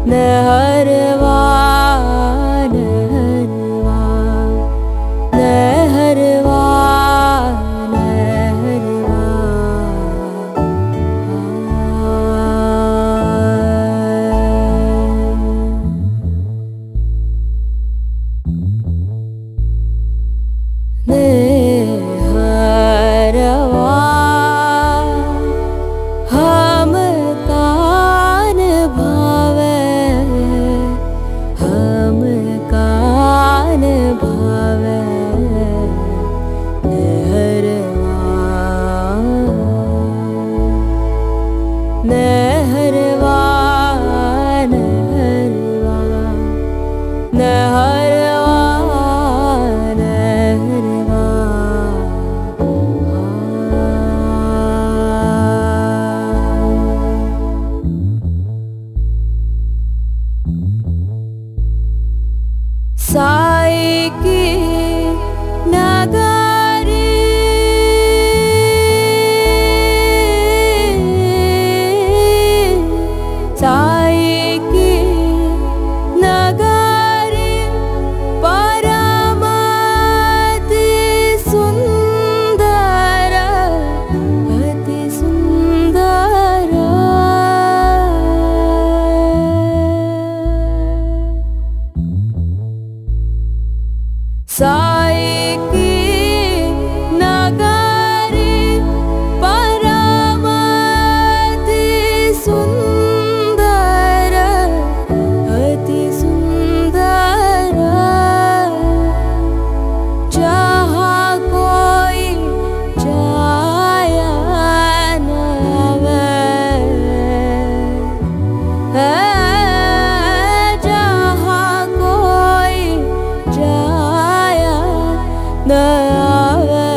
नहरवा नहरवा नहरवा नहरवा नहरवा हम कान भावे हम कान भावे नहरवा नहरवा नहरवा नहरवा नहरवा साई की नगरी साई की नगरी परम अति सुंदर अति सुंदर साई की नगरी परम अति सुंदर अति सुंदर जहाँ कोई जाया न आवे जहाँ कोई जाया न आवे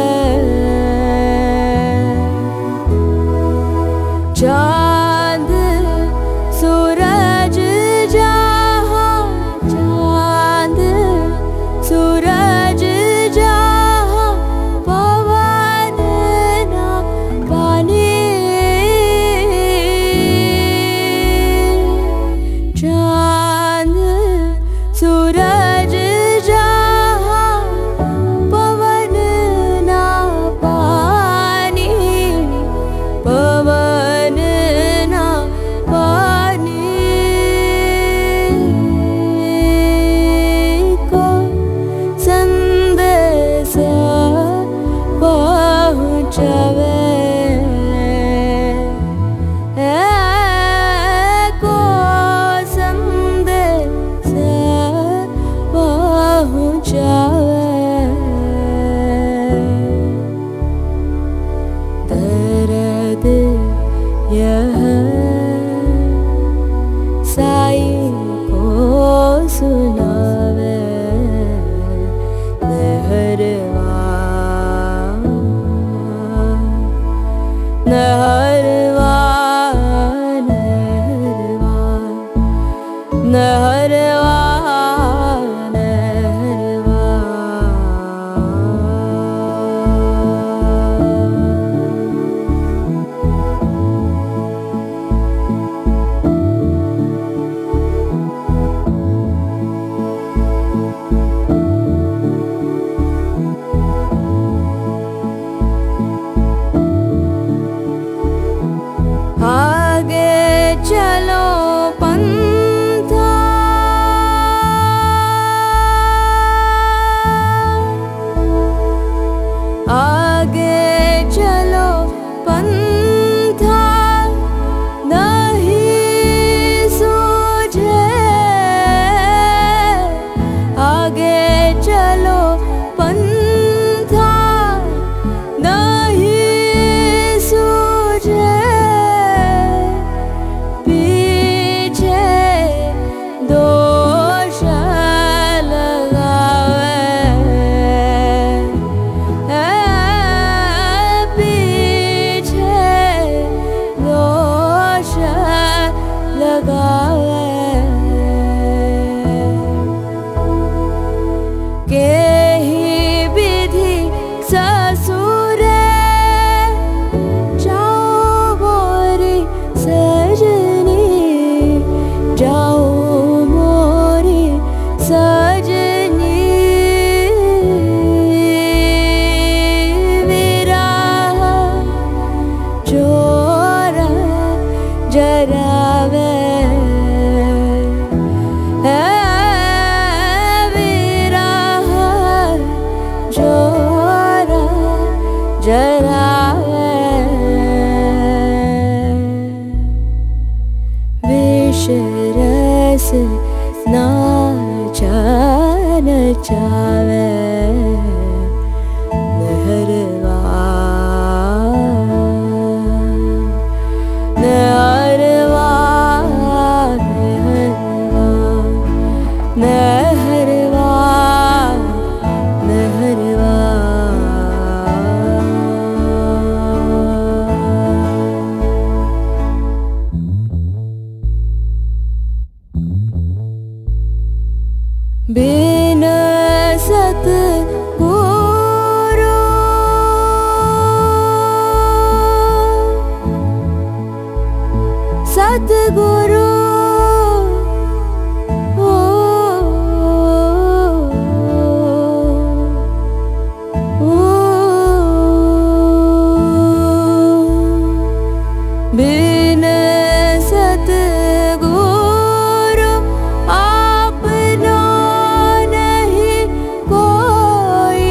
चांद सूरज जहाँ चांद सूरज जहाँ पवन न पानी चांद सूरज जहाँ पवन ना पानी पवन ना पानी को संदेश पहुँचावे को संदेश दर्द यह साई को सुनावे नहरवा नहरवा नहरवा नहरवा आगे चलो पंथा आगे चलो पंथा नहीं सूझे आगे चलो पंथा नहीं सूझे पीछे दोष लगावे पीछे दोष लगावे के ही विधि ससुरे जाओ बोरी सजनी जाओ जरावे विरह जोरा जरावे विष रस नाचा नचावे बिन सतगुरु सतगुरु बिन सतगुरु अपना नहीं कोई,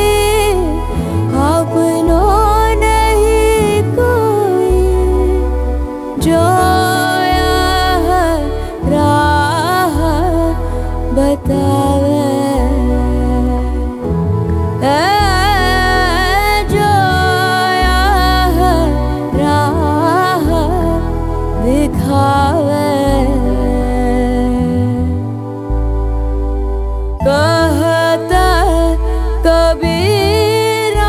अपना नहीं कोई जो यह राह बतावे दिखावे कहता कबीरा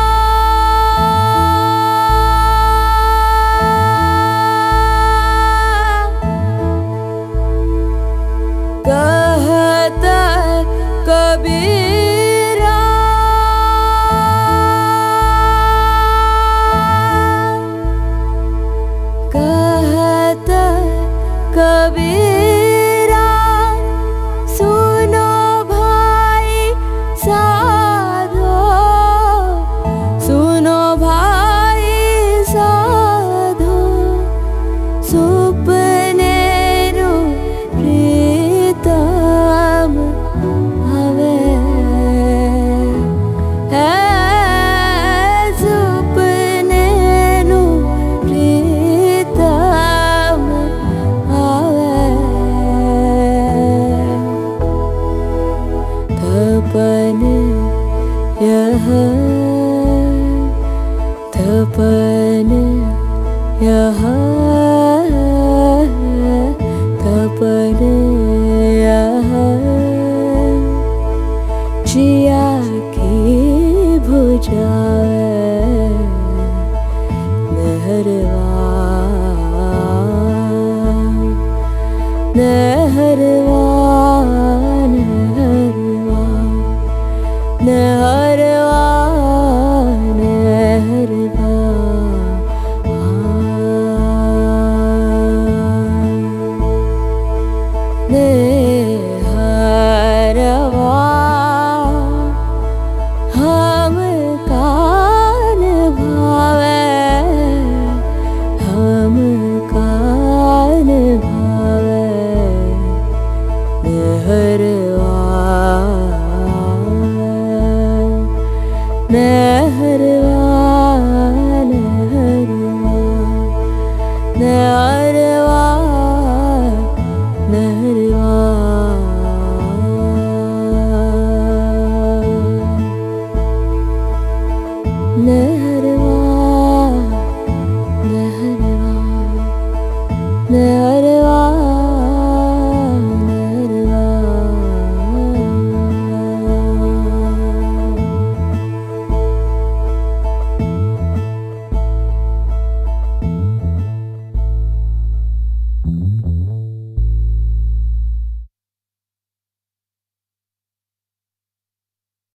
कहता कबीरा कबीरा सुनो भाई साधो, सुनो भाई साधो सुपने रू प्रीतम हवे सुपने रू प्रीतम तपन यह तपन यह तपन यह जिया की भुजावे नहरवा नहरवा नहरवा नहरवा नहरवा हम कान भावे हम कान भावे नहरवा नहरवा नहरवा नहरवा नहरवा नहरवा